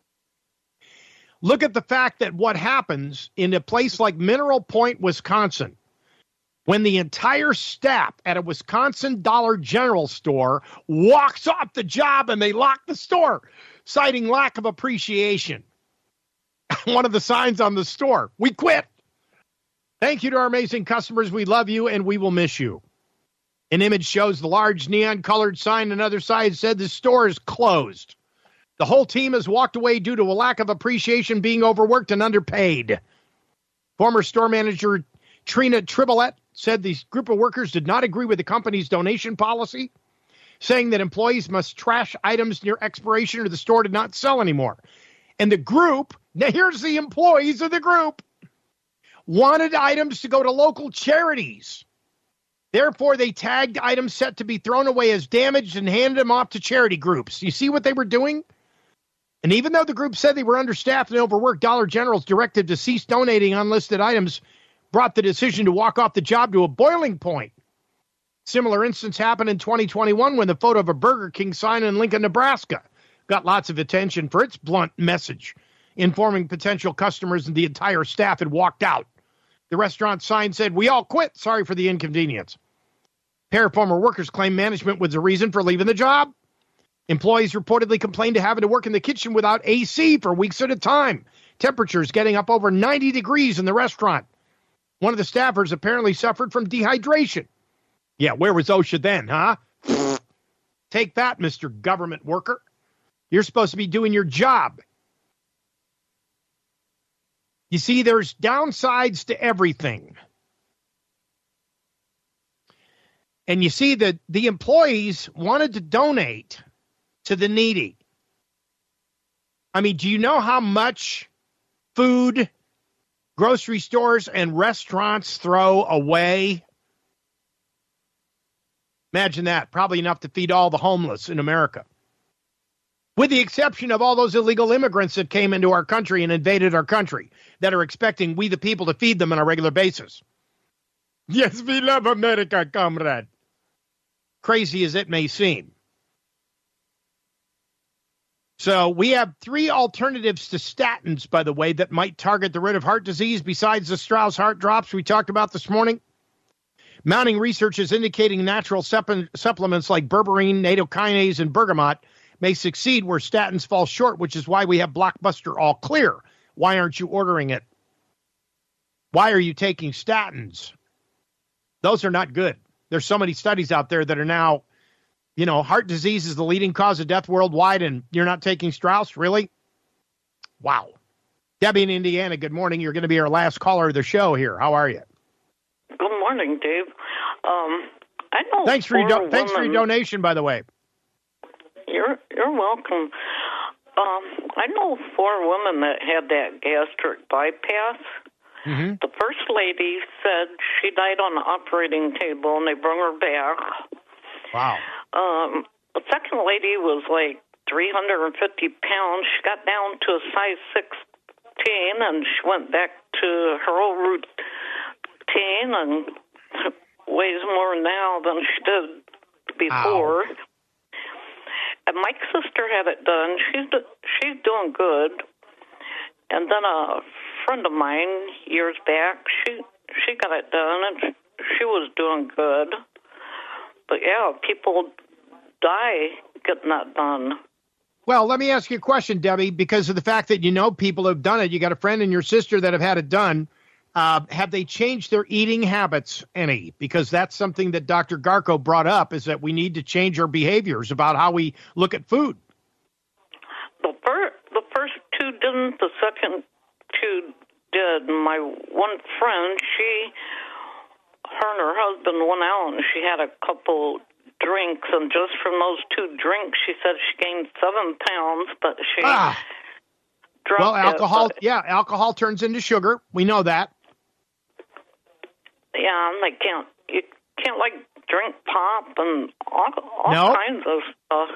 Look at the fact that what happens in a place like Mineral Point, Wisconsin, when the entire staff at a Wisconsin Dollar General store walks off the job and they lock the store, citing lack of appreciation. One of the signs on the store, we quit. Thank you to our amazing customers. We love you and we will miss you. An image shows the large neon-colored sign on the other side said the store is closed. The whole team has walked away due to a lack of appreciation, being overworked and underpaid. Former store manager Trina Tribolette said the group of workers did not agree with the company's donation policy, saying that employees must trash items near expiration or the store did not sell anymore. And the group, now here's the employees of the group, wanted items to go to local charities. Therefore, they tagged items set to be thrown away as damaged and handed them off to charity groups. You see what they were doing? And even though the group said they were understaffed and overworked, Dollar General's directive to cease donating unlisted items brought the decision to walk off the job to a boiling point. Similar instance happened in twenty twenty-one when the photo of a Burger King sign in Lincoln, Nebraska got lots of attention for its blunt message, informing potential customers and the entire staff had walked out. The restaurant sign said, "We all quit. Sorry for the inconvenience." A pair of former workers claimed management was the reason for leaving the job. Employees reportedly complained to having to work in the kitchen without A C for weeks at a time. Temperatures getting up over ninety degrees in the restaurant. One of the staffers apparently suffered from dehydration. Yeah, where was OSHA then, huh? Take that, Mister Government Worker. You're supposed to be doing your job. You see, there's downsides to everything. And you see that the employees wanted to donate to the needy. I mean, do you know how much food grocery stores and restaurants throw away? Imagine that. Probably enough to feed all the homeless in America. With the exception of all those illegal immigrants that came into our country and invaded our country that are expecting we the people to feed them on a regular basis. Yes, we love America, comrade. Crazy as it may seem. So we have three alternatives to statins, by the way, that might target the root of heart disease besides the Strauss heart drops we talked about this morning. Mounting research is indicating natural supp- supplements like berberine, nattokinase, and bergamot may succeed where statins fall short, which is why we have Blockbuster All Clear. Why aren't you ordering it? Why are you taking statins? Those are not good. There's so many studies out there that are now, you know, heart disease is the leading cause of death worldwide, and you're not taking Strauss? Really? Wow. Debbie in Indiana, good morning. You're going to be our last caller of the show here. How are you?
Good morning, Dave. Um, I know.
Thanks for your do- thanks for your donation, by the way.
You're you're welcome. Um, I know four women that had that gastric bypass.
Mm-hmm.
The first lady said she died on the operating table, and they brought her back.
Wow.
Um, the second lady was like three hundred fifty pounds. She got down to a size sixteen, and she went back to her old routine and weighs more now than she did before.
Ow.
And my sister had it done. She's do, she's doing good. And then a friend of mine years back, she she got it done, and she was doing good. But yeah, people die getting that done.
Well, let me ask you a question, Debbie, because of the fact that you know people who've done it. You got a friend and your sister that have had it done. Uh, have they changed their eating habits any? Because that's something that Doctor Garko brought up, is that we need to change our behaviors about how we look at food.
The first, the first two didn't. The second two did. My one friend, she, her and her husband went out, and she had a couple drinks, and just from those two drinks, she said she gained seven pounds, but she
ah.
dropped
Well, alcohol,
it, but,
yeah, alcohol turns into sugar. We know that.
Yeah, and they can't, you can't, like, drink pop and all, all
nope.
kinds of stuff.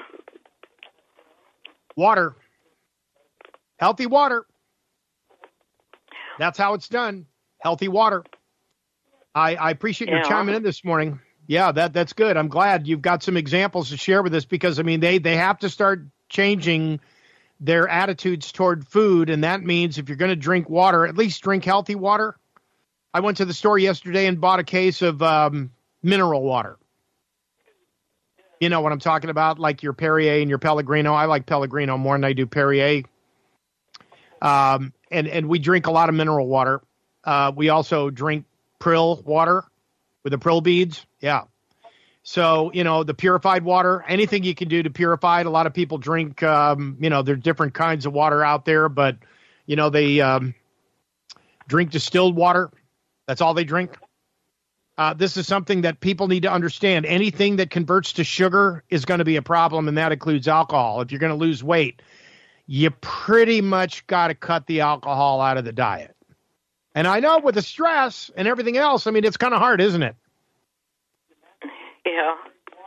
Water. Healthy water. That's how it's done. Healthy water. I, I appreciate
yeah.
your chiming in this morning. Yeah, that that's good. I'm glad you've got some examples to share with us because, I mean, they, they have to start changing their attitudes toward food, and that means if you're going to drink water, at least drink healthy water. I went to the store yesterday and bought a case of um, mineral water. You know what I'm talking about, like your Perrier and your Pellegrino. I like Pellegrino more than I do Perrier. Um, and, and we drink a lot of mineral water. Uh, we also drink Prill water with the Prill beads. Yeah. So, you know, the purified water, anything you can do to purify it. A lot of people drink, um, you know, there's different kinds of water out there, but, you know, they um, drink distilled water. That's all they drink. Uh, this is something that people need to understand. Anything that converts to sugar is going to be a problem, and that includes alcohol. If you're going to lose weight, you pretty much got to cut the alcohol out of the diet. And I know with the stress and everything else, I mean, it's kind of hard, isn't it?
Yeah.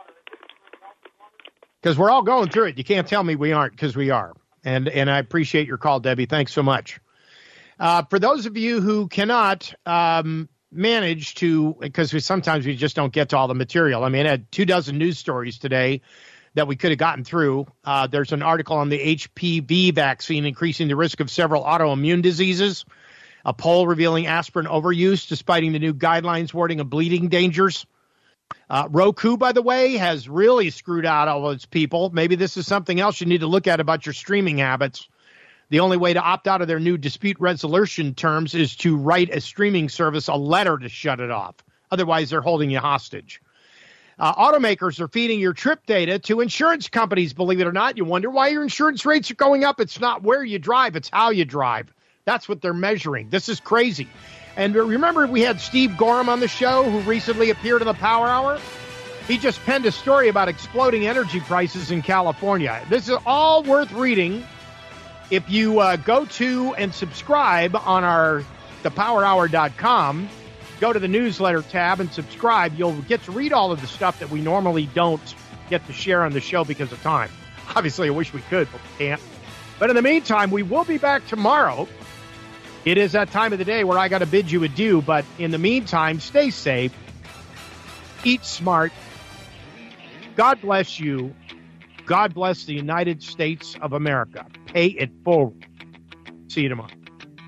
Because we're all going through it. You can't tell me we aren't, because we are. And and I appreciate your call, Debbie. Thanks so much. Uh, for those of you who cannot um, manage to, because we, sometimes we just don't get to all the material. I mean, I had two dozen news stories today that we could have gotten through. Uh, there's an article on the H P V vaccine increasing the risk of several autoimmune diseases. A poll revealing aspirin overuse despite the new guidelines warning of bleeding dangers. Uh, Roku, by the way, has really screwed out all its people. Maybe this is something else you need to look at about your streaming habits. The only way to opt out of their new dispute resolution terms is to write a streaming service a letter to shut it off. Otherwise, they're holding you hostage. Uh, automakers are feeding your trip data to insurance companies, believe it or not. You wonder why your insurance rates are going up. It's not where you drive, it's how you drive. That's what they're measuring. This is crazy. And remember, we had Steve Gorham on the show, who recently appeared in the Power Hour. He just penned a story about exploding energy prices in California. This is all worth reading. If you uh, go to and subscribe on our the power hour dot com, go to the newsletter tab and subscribe, you'll get to read all of the stuff that we normally don't get to share on the show because of time. Obviously, I wish we could, but we can't. But in the meantime, we will be back tomorrow. It is that time of the day where I got to bid you adieu, but in the meantime, stay safe, eat smart, God bless you, God bless the United States of America. Pay it forward. See you tomorrow.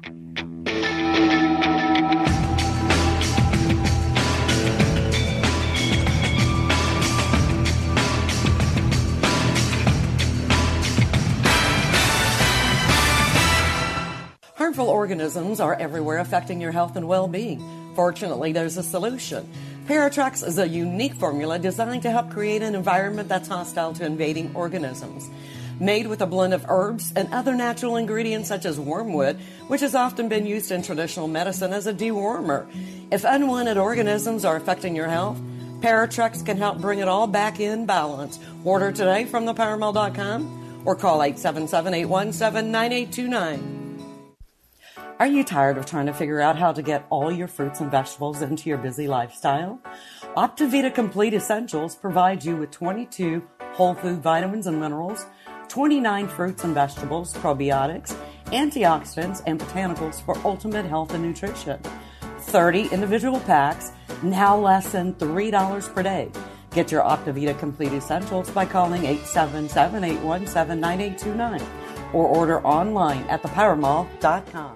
Harmful organisms are everywhere, affecting your health and well-being. Fortunately, there's a solution. Paratrex is a unique formula designed to help create an environment that's hostile to invading organisms. Made with a blend of herbs and other natural ingredients such as wormwood, which has often been used in traditional medicine as a dewormer. If unwanted organisms are affecting your health, Paratrex can help bring it all back in balance. Order today from the power mall dot com or call eight seven seven, eight one seven, nine eight two nine. Are you tired of trying to figure out how to get all your fruits and vegetables into your busy lifestyle? Optivita Complete Essentials provides you with twenty-two whole food vitamins and minerals, twenty-nine fruits and vegetables, probiotics, antioxidants, and botanicals for ultimate health and nutrition. thirty individual packs, now less than three dollars per day. Get your Optivita Complete Essentials by calling eight seven seven, eight one seven, nine eight two nine or order online at the power mall dot com.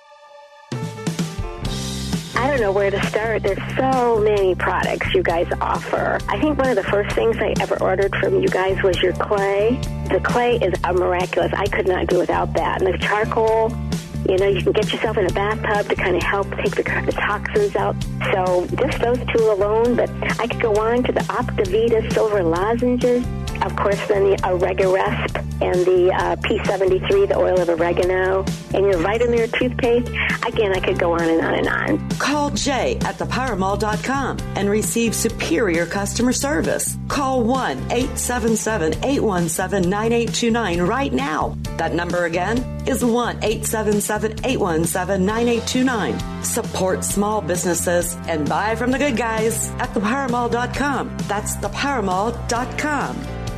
I don't know where to start. There's so many products you guys offer. I think one of the first things I ever ordered from you guys was your clay. The clay is a miraculous. I could not do without that. And the charcoal, you know, you can get yourself in a bathtub to kind of help take the, the toxins out. So just those two alone, but I could go on to the Optivita Silver Lozenges. Of course, then the Oregaresp and the uh, P seventy-three, the oil of oregano, and your Vitamir toothpaste. Again, I could go on and on and on.
Call Jay at the power mall dot com and receive superior customer service. Call one eight seven seven, eight one seven, nine eight two nine right now. That number again is one eight seven seven, eight one seven, nine eight two nine. Support small businesses and buy from the good guys at the power mall dot com. That's the power mall dot com.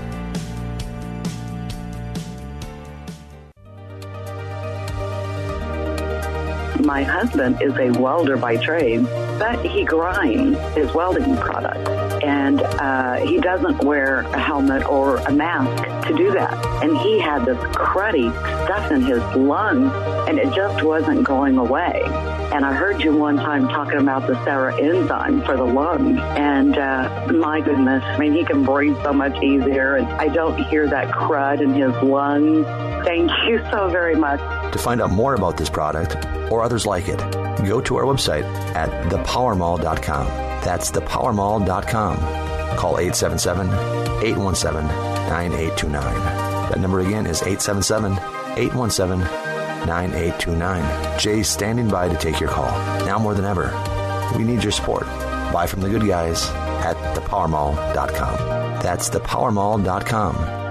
My husband is a welder by trade, but he grinds his welding product. And uh, he doesn't wear a helmet or a mask to do that. And he had this cruddy stuff in his lungs, and it just wasn't going away. And I heard you one time talking about the Sarah enzyme for the lungs. And uh, my goodness, I mean, he can breathe so much easier, and I don't hear that crud in his lungs. Thank you so very much.
To find out more about this product or others like it, go to our website at the power mall dot com. That's the power mall dot com. Call eight seven seven, eight one seven, nine eight two nine. That number again is eight seven seven, eight one seven, nine eight two nine. Jay's standing by to take your call. Now more than ever, we need your support. Buy from the good guys at the power mall dot com. That's the power mall dot com.